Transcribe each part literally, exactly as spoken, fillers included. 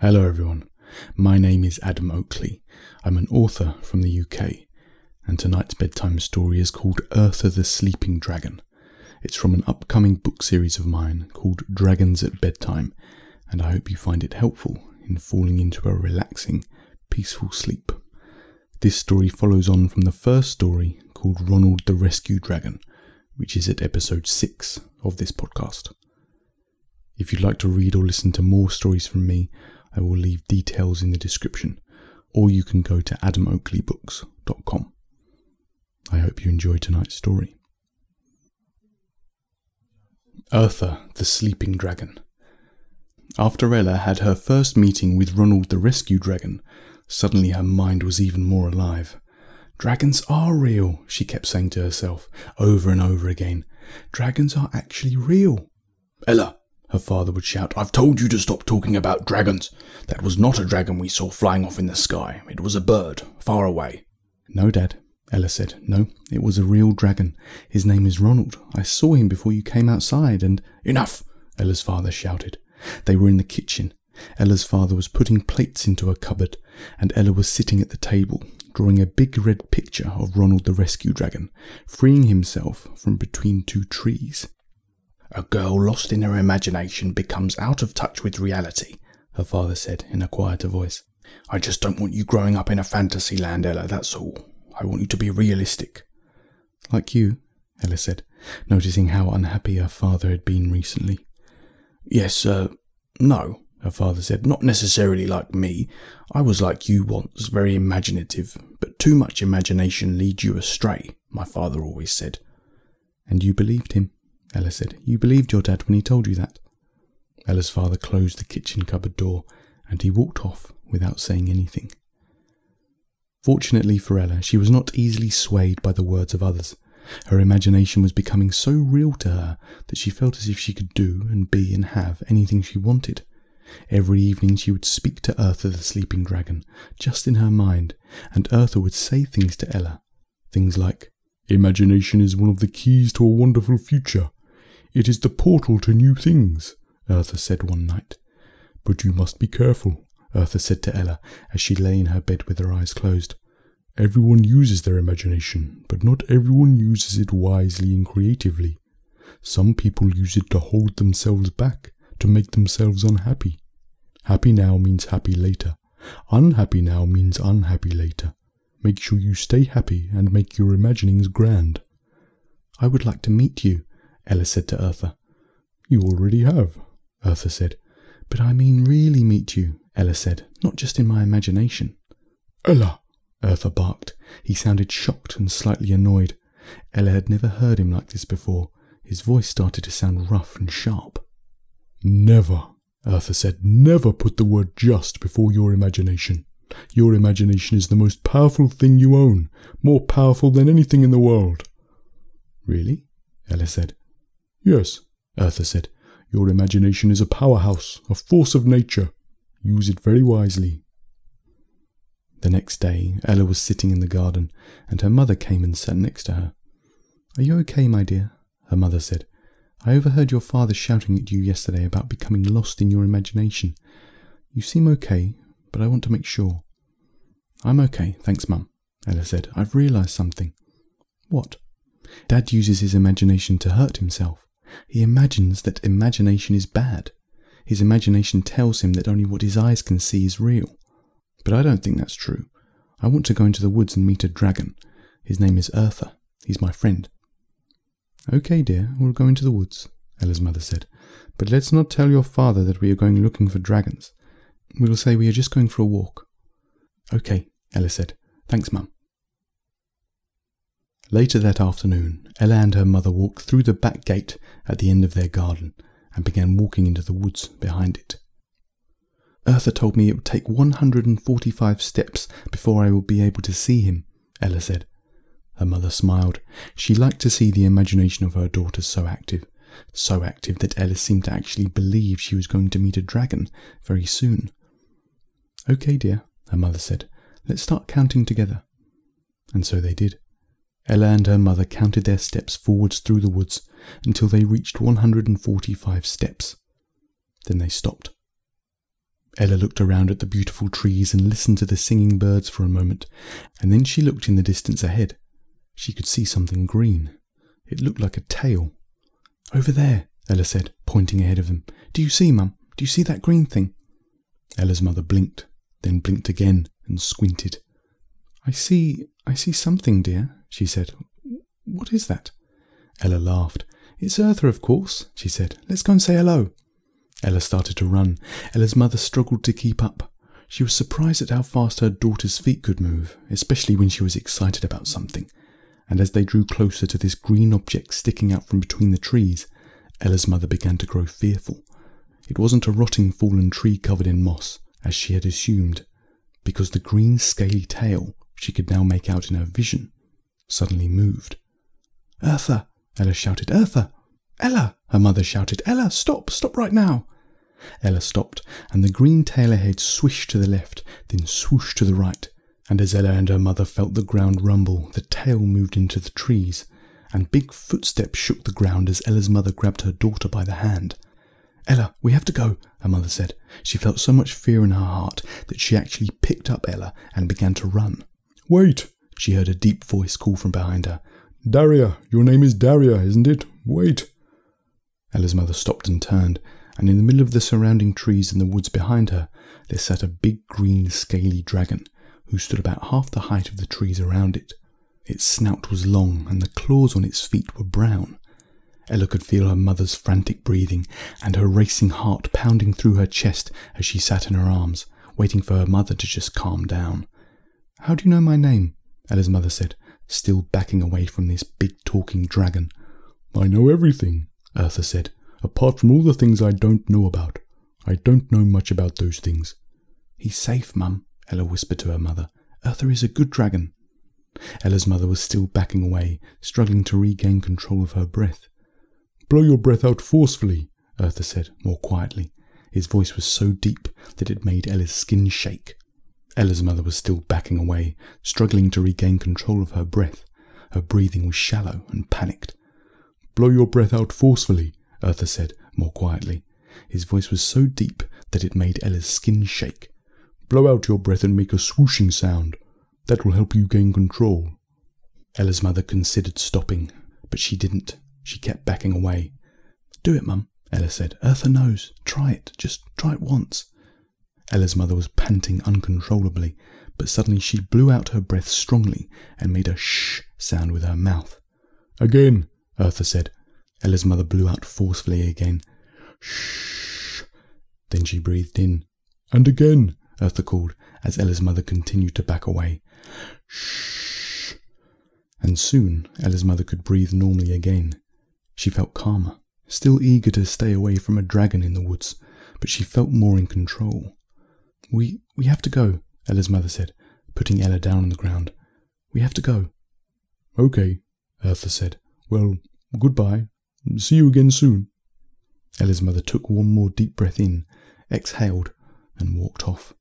Hello everyone, my name is Adam Oakley. I'm an author from the U K, and tonight's bedtime story is called Eartha the Sleeping Dragon. It's from an upcoming book series of mine called Dragons at Bedtime, and I hope you find it helpful in falling into a relaxing, peaceful sleep. This story follows on from the first story called Ronald the Rescue Dragon, which is at episode six of this podcast. If you'd like to read or listen to more stories from me, I will leave details in the description, or you can go to adam oakley books dot com. I hope you enjoy tonight's story. Eartha the Sleeping Dragon. After Ella had her first meeting with Ronald the Rescue Dragon, suddenly her mind was even more alive. Dragons are real, she kept saying to herself, over and over again. Dragons are actually real. Ella, her father would shout, I've told you to stop talking about dragons. That was not a dragon we saw flying off in the sky. It was a bird, far away. No, Dad, Ella said. No, it was a real dragon. His name is Ronald. I saw him before you came outside and... Enough, Ella's father shouted. They were in the kitchen. Ella's father was putting plates into a cupboard, and Ella was sitting at the table, drawing a big red picture of Ronald the Rescue Dragon, freeing himself from between two trees. A girl lost in her imagination becomes out of touch with reality, her father said in a quieter voice. I just don't want you growing up in a fantasy land, Ella, that's all. I want you to be realistic. Like you, Ella said, noticing how unhappy her father had been recently. Yes, uh, no, her father said, not necessarily like me. I was like you once, very imaginative, but too much imagination leads you astray, my father always said. And you believed him, Ella said. You believed your dad when he told you that. Ella's father closed the kitchen cupboard door, and he walked off without saying anything. Fortunately for Ella, she was not easily swayed by the words of others. Her imagination was becoming so real to her that she felt as if she could do and be and have anything she wanted. Every evening she would speak to Eartha the Sleeping Dragon, just in her mind, and Eartha would say things to Ella. Things like, Imagination is one of the keys to a wonderful future. It is the portal to new things, Eartha said one night. But you must be careful, Eartha said to Ella as she lay in her bed with her eyes closed. Everyone uses their imagination, but not everyone uses it wisely and creatively. Some people use it to hold themselves back, to make themselves unhappy. Happy now means happy later. Unhappy now means unhappy later. Make sure you stay happy and make your imaginings grand. I would like to meet you, Ella said to Eartha. You already have, Eartha said. But I mean really meet you, Ella said, not just in my imagination. Ella, Eartha barked. He sounded shocked and slightly annoyed. Ella had never heard him like this before. His voice started to sound rough and sharp. Never, Eartha said, never put the word just before your imagination. Your imagination is the most powerful thing you own, more powerful than anything in the world. Really? Ella said. Yes, Eartha said. Your imagination is a powerhouse, a force of nature. Use it very wisely. The next day, Ella was sitting in the garden, and her mother came and sat next to her. Are you okay, my dear? Her mother said. I overheard your father shouting at you yesterday about becoming lost in your imagination. You seem okay, but I want to make sure. I'm okay, thanks, Mum, Ella said. I've realised something. What? Dad uses his imagination to hurt himself. He imagines that imagination is bad. His imagination tells him that only what his eyes can see is real. But I don't think that's true. I want to go into the woods and meet a dragon. His name is Eartha. He's my friend. Okay, dear, we'll go into the woods, Ella's mother said. But let's not tell your father that we are going looking for dragons. We'll say we are just going for a walk. Okay, Ella said. Thanks, Mum. Later that afternoon, Ella and her mother walked through the back gate at the end of their garden and began walking into the woods behind it. Eartha told me it would take one hundred forty-five steps before I would be able to see him, Ella said. Her mother smiled. She liked to see the imagination of her daughter so active, so active that Ella seemed to actually believe she was going to meet a dragon very soon. Okay, dear, her mother said. Let's start counting together. And so they did. Ella and her mother counted their steps forwards through the woods until they reached one hundred forty-five steps. Then they stopped. Ella looked around at the beautiful trees and listened to the singing birds for a moment, and then she looked in the distance ahead. She could see something green. It looked like a tail. "Over there," Ella said, pointing ahead of them. "Do you see, Mum? Do you see that green thing?" Ella's mother blinked, then blinked again and squinted. I see, I see something, dear," she said. "What is that?" Ella laughed. "It's Eartha, of course," she said. "Let's go and say hello." Ella started to run. Ella's mother struggled to keep up. She was surprised at how fast her daughter's feet could move, especially when she was excited about something. And as they drew closer to this green object sticking out from between the trees, Ella's mother began to grow fearful. It wasn't a rotting fallen tree covered in moss, as she had assumed, because the green scaly tail she could now make out in her vision suddenly moved. "Eartha!" Ella shouted. "Eartha! Ella!" her mother shouted. "Ella, stop! Stop right now!" Ella stopped, and the green tail ahead swished to the left, then swooshed to the right, and as Ella and her mother felt the ground rumble, the tail moved into the trees, and big footsteps shook the ground as Ella's mother grabbed her daughter by the hand. "Ella, we have to go," her mother said. She felt so much fear in her heart that she actually picked up Ella and began to run. "Wait!" she heard a deep voice call from behind her. "Daria, your name is Daria, isn't it? Wait!" Ella's mother stopped and turned, and in the middle of the surrounding trees in the woods behind her, there sat a big green scaly dragon, who stood about half the height of the trees around it. Its snout was long, and the claws on its feet were brown. Ella could feel her mother's frantic breathing, and her racing heart pounding through her chest as she sat in her arms, waiting for her mother to just calm down. "How do you know my name?" Ella's mother said, still backing away from this big talking dragon. "I know everything," Eartha said, "apart from all the things I don't know about. I don't know much about those things." "He's safe, Mum," Ella whispered to her mother. "Eartha is a good dragon." Ella's mother was still backing away, struggling to regain control of her breath. "Blow your breath out forcefully," Eartha said, more quietly. His voice was so deep that it made Ella's skin shake. Ella's mother was still backing away, struggling to regain control of her breath. Her breathing was shallow and panicked. "Blow your breath out forcefully," Eartha said, more quietly. His voice was so deep that it made Ella's skin shake. "Blow out your breath and make a swooshing sound. That will help you gain control." Ella's mother considered stopping, but she didn't. She kept backing away. "Do it, Mum," Ella said. "Eartha knows. Try it. Just try it once." Ella's mother was panting uncontrollably, but suddenly she blew out her breath strongly and made a shh sound with her mouth. "Again," Eartha said. Ella's mother blew out forcefully again. "Shh." Then she breathed in. "And again," Eartha called, as Ella's mother continued to back away. "Shh." And soon Ella's mother could breathe normally again. She felt calmer, still eager to stay away from a dragon in the woods, but she felt more in control. We we have to go," Ella's mother said, putting Ella down on the ground. "We have to go." "Okay," Eartha said. "Well, goodbye. See you again soon." Ella's mother took one more deep breath in, exhaled, and walked off.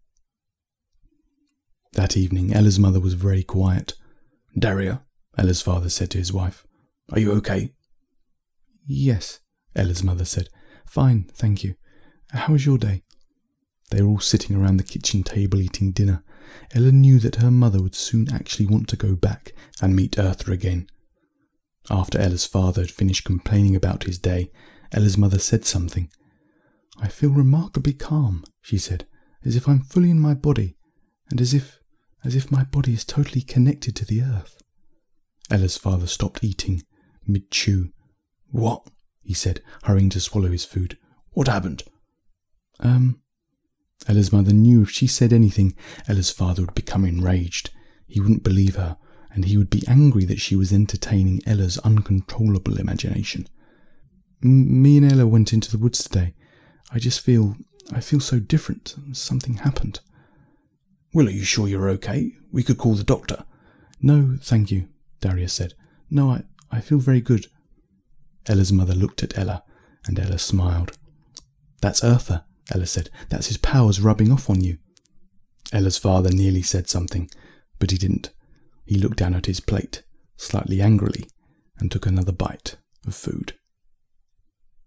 That evening, Ella's mother was very quiet. "Daria," Ella's father said to his wife, "are you okay?" "Yes," Ella's mother said. "Fine, thank you. How was your day?" They were all sitting around the kitchen table eating dinner. Ella knew that her mother would soon actually want to go back and meet Eartha again. After Ella's father had finished complaining about his day, Ella's mother said something. "I feel remarkably calm," she said, "as if I'm fully in my body, and as if, as if my body is totally connected to the earth." Ella's father stopped eating, mid-chew. "What?" he said, hurrying to swallow his food. "What happened?" Um... Ella's mother knew if she said anything, Ella's father would become enraged. He wouldn't believe her, and he would be angry that she was entertaining Ella's uncontrollable imagination. M- me and Ella went into the woods today. I just feel, I feel so different. Something happened." "Well, are you sure you're okay? We could call the doctor." "No, thank you," Daria said. "No, I, I feel very good." Ella's mother looked at Ella, and Ella smiled. "That's Eartha," Ella said. "That's his powers rubbing off on you." Ella's father nearly said something, but he didn't. He looked down at his plate, slightly angrily, and took another bite of food.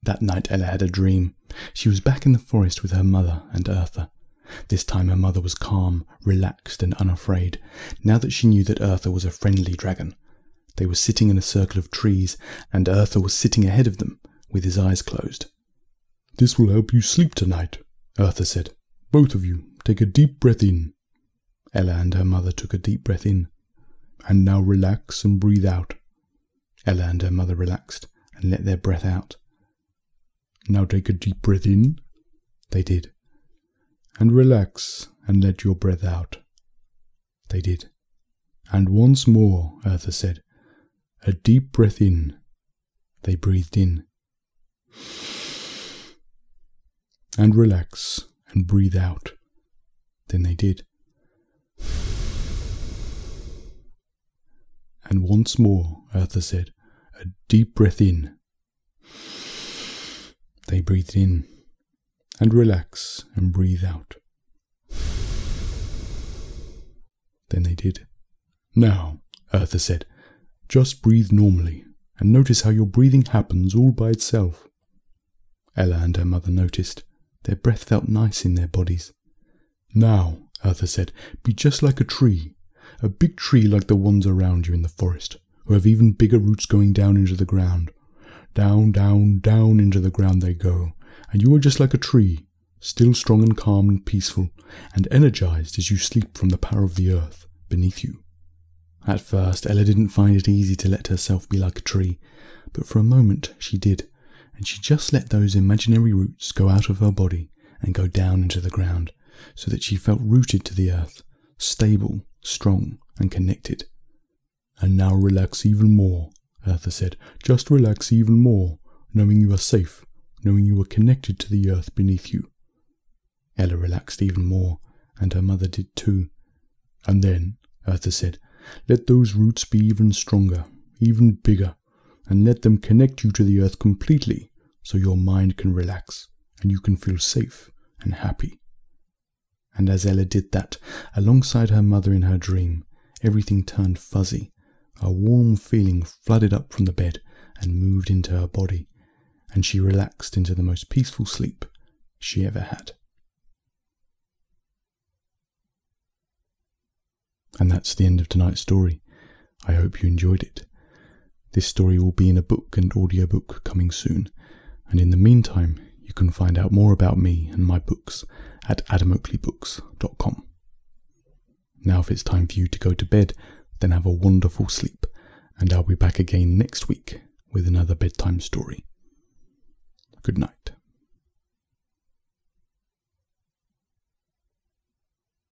That night Ella had a dream. She was back in the forest with her mother and Eartha. This time her mother was calm, relaxed and unafraid, now that she knew that Eartha was a friendly dragon. They were sitting in a circle of trees, and Eartha was sitting ahead of them, with his eyes closed. "This will help you sleep tonight," Eartha said. "Both of you, take a deep breath in." Ella and her mother took a deep breath in. "And now relax and breathe out." Ella and her mother relaxed and let their breath out. "Now take a deep breath in." They did. "And relax and let your breath out." They did. "And once more," Eartha said. "A deep breath in." They breathed in. "And relax and breathe out." Then they did. "And once more," Eartha said. "A deep breath in." They breathed in. "And relax and breathe out." Then they did. "Now," Eartha said, "just breathe normally, and notice how your breathing happens all by itself." Ella and her mother noticed. Their breath felt nice in their bodies. "Now," Eartha said, "be just like a tree, a big tree like the ones around you in the forest, who have even bigger roots going down into the ground. Down, down, down into the ground they go, and you are just like a tree, still strong and calm and peaceful, and energized as you sleep from the power of the earth beneath you." At first, Ella didn't find it easy to let herself be like a tree, but for a moment she did, and she just let those imaginary roots go out of her body and go down into the ground, so that she felt rooted to the earth, stable, strong, and connected. "And now relax even more," Eartha said. "Just relax even more, knowing you are safe, knowing you are connected to the earth beneath you." Ella relaxed even more, and her mother did too. "And then," Eartha said, "let those roots be even stronger, even bigger, and let them connect you to the earth completely, so your mind can relax, and you can feel safe and happy." And as Ella did that, alongside her mother in her dream, everything turned fuzzy. A warm feeling flooded up from the bed and moved into her body, and she relaxed into the most peaceful sleep she ever had. And that's the end of tonight's story. I hope you enjoyed it. This story will be in a book and audiobook coming soon, and in the meantime, you can find out more about me and my books at adam oakley books dot com. Now if it's time for you to go to bed, then have a wonderful sleep, and I'll be back again next week with another bedtime story. Good night.